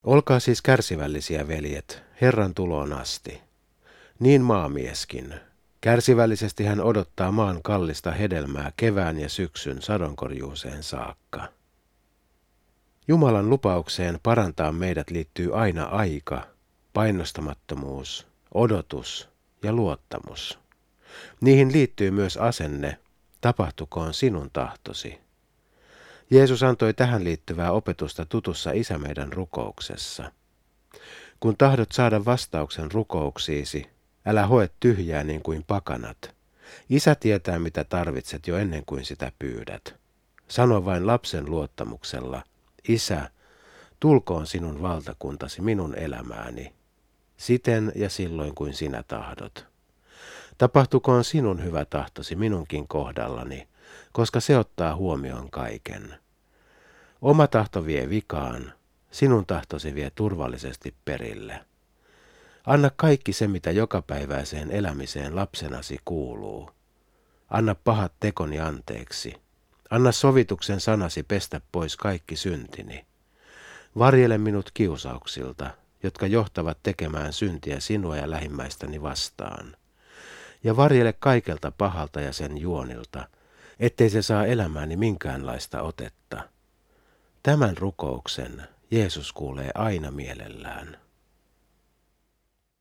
Olkaa siis kärsivällisiä, veljet, Herran tuloon asti. Niin maamieskin. Kärsivällisesti hän odottaa maan kallista hedelmää kevään ja syksyn sadonkorjuuseen saakka. Jumalan lupaukseen parantaa meidät liittyy aina aika, painostamattomuus, odotus ja luottamus. Niihin liittyy myös asenne, tapahtukoon sinun tahtosi. Jeesus antoi tähän liittyvää opetusta tutussa Isä meidän rukouksessa. Kun tahdot saada vastauksen rukouksiisi, älä hoe tyhjää niin kuin pakanat. Isä tietää, mitä tarvitset jo ennen kuin sitä pyydät. Sano vain lapsen luottamuksella, Isä, tulkoon sinun valtakuntasi minun elämääni, siten ja silloin kuin sinä tahdot. Tapahtukoon sinun hyvä tahtosi minunkin kohdallani, koska se ottaa huomioon kaiken. Oma tahto vie vikaan, sinun tahtosi vie turvallisesti perille. Anna kaikki se, mitä jokapäiväiseen elämiseen lapsenasi kuuluu. Anna pahat tekoni anteeksi. Anna sovituksen sanasi pestä pois kaikki syntini. Varjele minut kiusauksilta, jotka johtavat tekemään syntiä sinua ja lähimmäistäni vastaan. Ja varjele kaikelta pahalta ja sen juonilta, ettei se saa elämääni minkäänlaista otetta. Tämän rukouksen Jeesus kuulee aina mielellään.